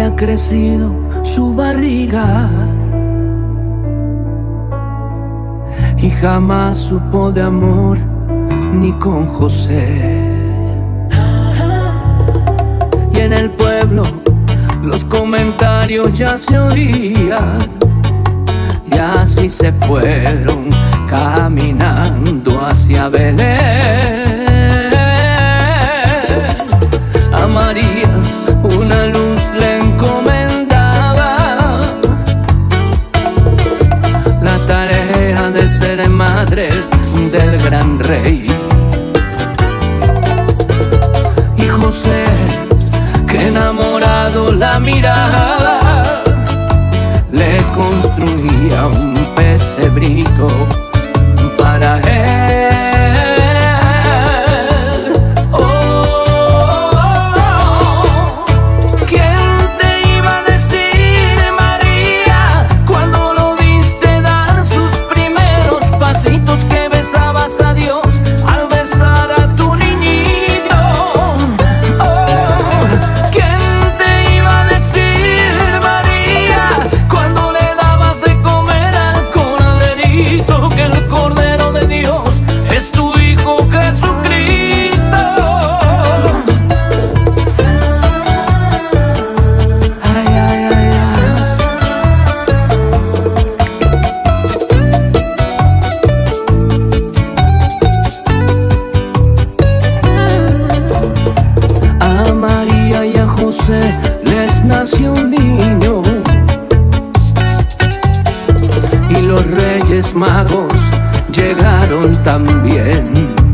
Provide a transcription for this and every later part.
había crecido su barriga y jamás supo de amor ni con José. Y en el pueblo los comentarios ya se oían, y así se fueron caminando hacia Belén. A María una luz le encomendaba, la tarea de ser madre del gran rey. Y José, que enamorado la miraba, le construía un pesebrito para él. A Dios al besar a tu niñito. Oh, ¿quién te iba a decir, María, cuando le dabas de comer al corderito, que el Cordero de Dios es tu Hijo Jesucristo? Ay, ay, ay, José les nació un niño, y los Reyes Magos llegaron también.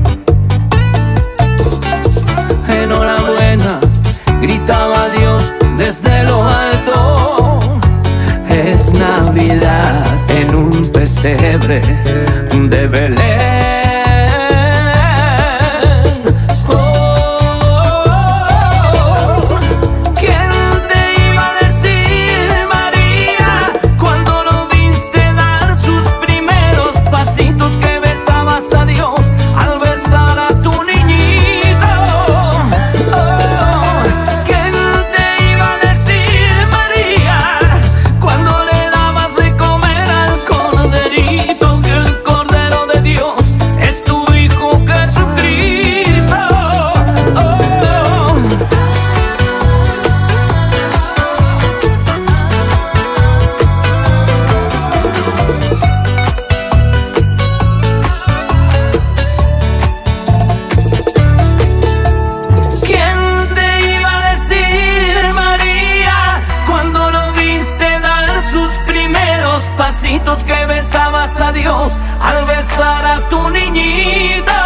Enhorabuena, gritaba Dios desde lo alto, es Navidad en un pesebre de Belén. A Dios al besar a tu niñito. Oh, ¿quién te iba a decir, María, cuando le dabas de comer al corderito, que el Cordero de Dios es tu Hijo Jesucristo? Oh. Pasitos que besabas a Dios al besar a tu niñita.